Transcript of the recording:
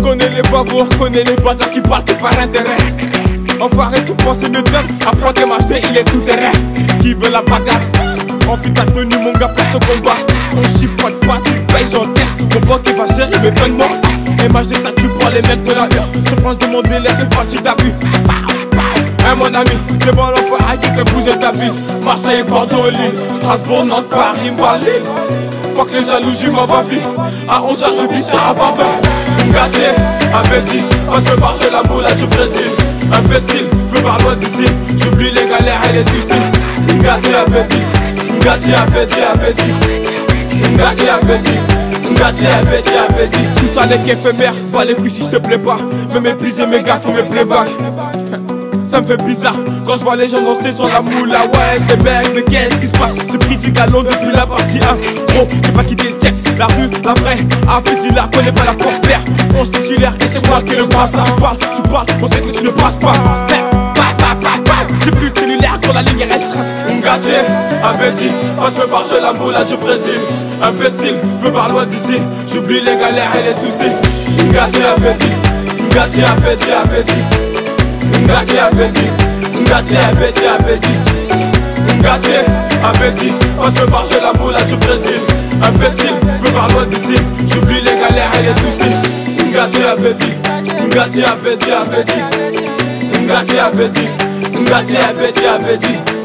Reconnais les babos, reconnais les bâtards qui parlent que par intérêt. Enfoiré, tu penses mieux d'eux. Apprends tes marchés, il est tout terrain. Qui veut la bagarre? Envie ta tenue, mon gars, place au combat. On chipote pas, tu payes, j'encaisse. Mon pote qui va gérer mes paiements. MHD, ça tue pour les mecs de la hure. Je pense de mon délai, je sais pas si t'as vu. Hein, mon ami, c'est bon l'enfoiré qui fait bouger ta ville. Marseille, Bordeaux, Lille, Strasbourg, Nantes, Paris, Mbali. Fuck les jalousies, ma vie. À 11h, je vis ça à Barbin. Ngati, appétit, on se marche la moula du Brésil. Imbécile, je veux loin d'ici. J'oublie les galères et les soucis. Ngati, appétit, Ngati, appétit, appétit. Ngati, appétit. Ngati, appétit, appétit. Tout ça n'est qu'éphémère, pas les couilles si je te plais pas. Me mépriser mes gars, faut mes playbacks. Ça me fait bizarre quand je vois les gens danser sur la moula. Ouais, j'étais bête, mais qu'est-ce qui se passe? J'ai pris du galon depuis la partie 1. Gros, j'ai pas quitté le texte, la rue, la vraie. Appétit, la connais pas la porte-père. On se titulaire et c'est moi qui le passe. Tu parles, on sait que tu ne passes pas. J'ai plus de cellulaire quand la ligne est restreinte. Ngati, appétit, moi je veux marcher la moula du Brésil. Imbécile, je veux par loin d'ici. J'oublie les galères et les soucis. Ngati, appétit, Ngati, appétit, appétit. Ngati, appétit, Ngati, appétit, appétit. Ngati, appétit, moi je veux marcher la moula du Brésil. Imbécile, je veux par loin d'ici. J'oublie les galères et les soucis. Ngati, appétit, Ngati, appétit, appétit. Ngati, appétit, Ngati, appétit, appétit.